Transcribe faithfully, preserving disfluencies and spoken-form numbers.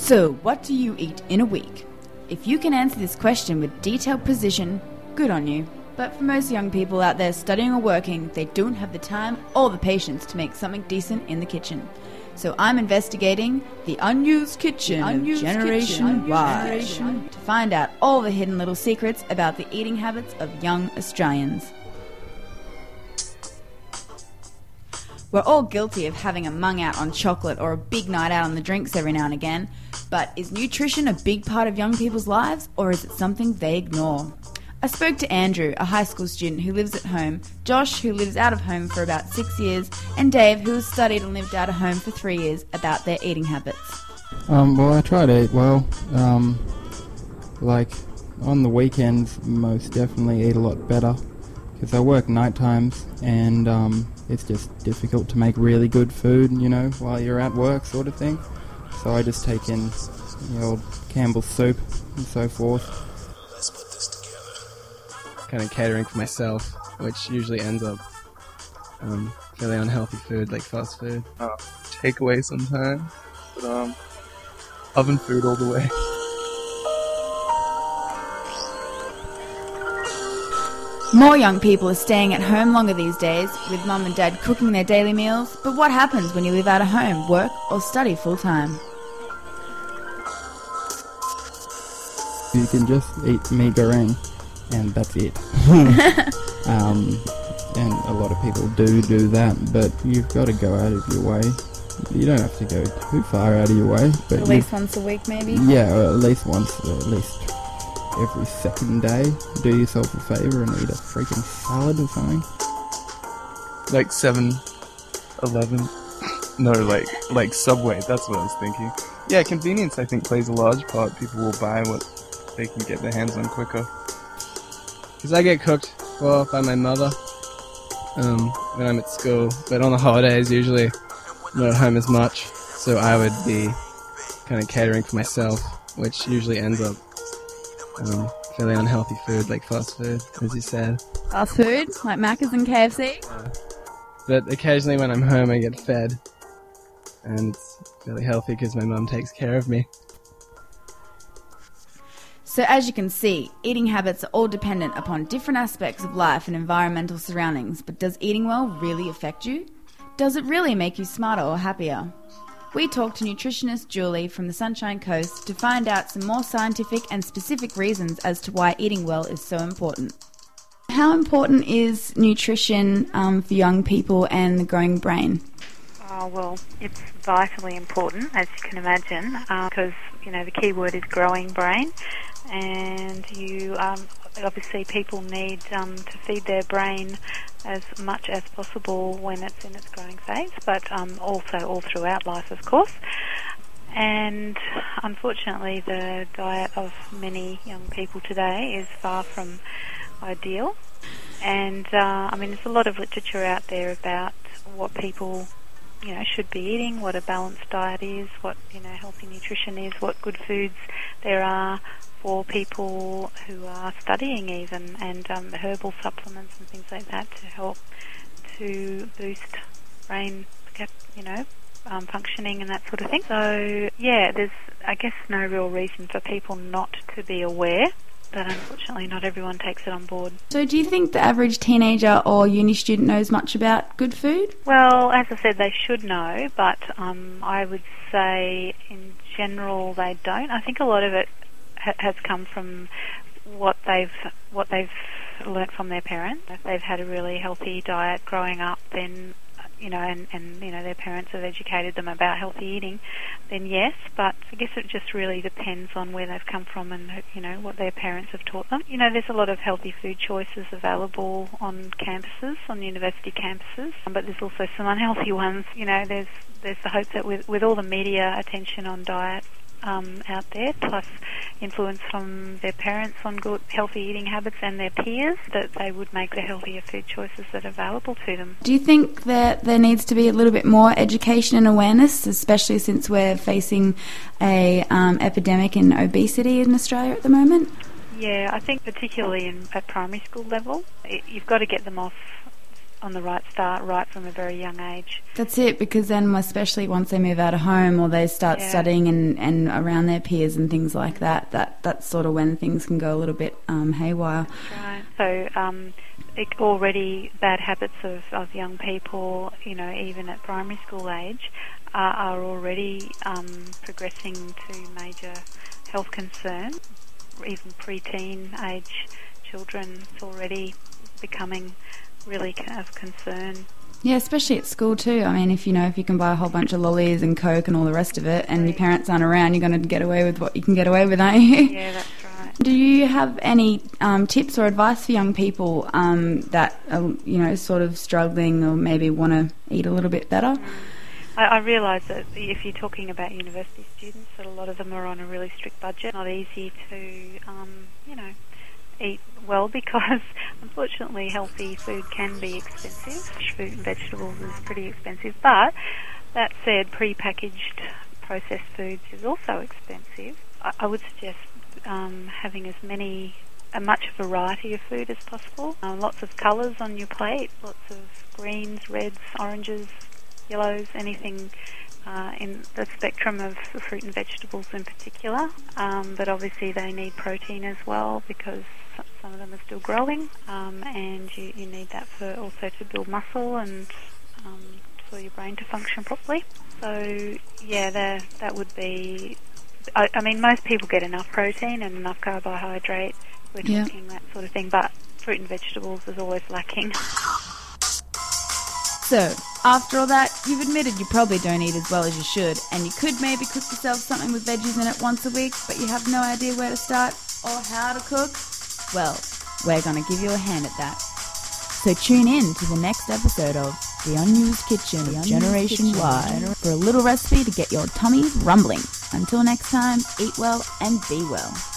So, what do you eat in a week? If you can answer this question with detailed precision, good on you. But for most young people out there studying or working, they don't have the time or the patience to make something decent in the kitchen. So I'm investigating the unused kitchen the unused of Generation Y to find out all the hidden little secrets about the eating habits of young Australians. We're all guilty of having a mung out on chocolate or a big night out on the drinks every now and again, but is nutrition a big part of young people's lives, or is it something they ignore? I spoke to Andrew, a high school student who lives at home, Josh, who lives out of home for about six years, and Dave, who has studied and lived out of home for three years, about their eating habits. Um, well, I try to eat well. Um, like, on the weekends, most definitely eat a lot better, because I work night times, and um, it's just difficult to make really good food, you know, while you're at work, sort of thing. So I just take in the old Campbell's soup and so forth. Let's put this together. Kind of catering for myself, which usually ends up um, fairly unhealthy food, like fast food. Uh, takeaway sometimes, but um, oven food all the way. More young people are staying at home longer these days, with mum and dad cooking their daily meals. But what happens when you live out of home, work or study full time? You can just eat mee goreng, and that's it. um, and a lot of people do do that, but you've got to go out of your way. You don't have to go too far out of your way. But at least once a week, maybe? Yeah, or at least once, or at least every second day. Do yourself a favour and eat a freaking salad or something. Like seven eleven No, like like Subway, that's what I was thinking. Yeah, convenience I think plays a large part. People will buy what they can get their hands on quicker. Because I get cooked for by my mother um, when I'm at school, but on the holidays usually I'm not at home as much, so I would be kind of catering for myself, which usually ends up um, fairly unhealthy food, like fast food, as you said. Fast food? Like Macca's and K F C? Uh, but occasionally when I'm home I get fed, and it's fairly healthy because my mum takes care of me. So as you can see, eating habits are all dependent upon different aspects of life and environmental surroundings, but does eating well really affect you? Does it really make you smarter or happier? We talked to nutritionist Julie from the Sunshine Coast to find out some more scientific and specific reasons as to why eating well is so important. How important is nutrition um, for young people and the growing brain? Oh, well, it's vitally important, as you can imagine, because, uh, you know, the key word is growing brain, and you um, obviously people need um, to feed their brain as much as possible when it's in its growing phase, but um, also all throughout life, of course. And unfortunately, the diet of many young people today is far from ideal. And, uh, I mean, there's a lot of literature out there about what people, you know, should be eating, what a balanced diet is, what, you know, healthy nutrition is, what good foods there are for people who are studying even, and um, herbal supplements and things like that to help to boost brain, you know, um, functioning and that sort of thing. So, yeah, there's, I guess, no real reason for people not to be aware, but unfortunately not everyone takes it on board. So do you think the average teenager or uni student knows much about good food? Well, as I said, they should know, but um, I would say in general they don't. I think a lot of it ha- has come from what they've what they've learnt from their parents. If they've had a really healthy diet growing up, then you know, and, and you know their parents have educated them about healthy eating, then yes, but I guess it just really depends on where they've come from and, you know, what their parents have taught them. You know, there's a lot of healthy food choices available on campuses, on university campuses, but there's also some unhealthy ones. You know, there's there's the hope that with, with all the media attention on diet um, out there, plus influence from their parents on good healthy eating habits and their peers, that they would make the healthier food choices that are available to them. Do you think that there needs to be a little bit more education and awareness, especially since we're facing a um, epidemic in obesity in Australia at the moment? Yeah, I think particularly in, at primary school level, it, you've got to get them off on the right start right from a very young age. That's it, because then especially once they move out of home or they start Yeah. studying and, and around their peers and things like that, that that's sort of when things can go a little bit um, haywire. Right. So um, it, already bad habits of, of young people, you know, even at primary school age, are, are already um, progressing to major health concern. Even preteen age children, it's already becoming really of concern. Yeah, especially at school too. I mean, if you know, if you can buy a whole bunch of lollies and Coke and all the rest of it, and your parents aren't around, you're going to get away with what you can get away with, aren't you? Yeah, that's right. Do you have any um, tips or advice for young people um, that are, you know, sort of struggling or maybe want to eat a little bit better? Mm. I, I realise that if you're talking about university students, that a lot of them are on a really strict budget. Not easy to, um, you know, eat well, because unfortunately healthy food can be expensive. Fruit and vegetables is pretty expensive, but that said, pre-packaged processed foods is also expensive. I, I would suggest um, having as many, a much variety of food as possible. Um, lots of colours on your plate, lots of greens, reds, oranges, yellows, anything uh, in the spectrum of fruit and vegetables in particular. Um, but obviously they need protein as well, because some of them are still growing, um, and you, you need that for also to build muscle and um, for your brain to function properly. So yeah, that that would be. I, I mean, most people get enough protein and enough carbohydrate. We're Yeah. talking that sort of thing, but fruit and vegetables is always lacking. So, after all that, you've admitted you probably don't eat as well as you should, and you could maybe cook yourself something with veggies in it once a week, but you have no idea where to start or how to cook? Well, we're going to give you a hand at that. So tune in to the next episode of The Unused Kitchen of Generation Y for a little recipe to get your tummies rumbling. Until next time, eat well and be well.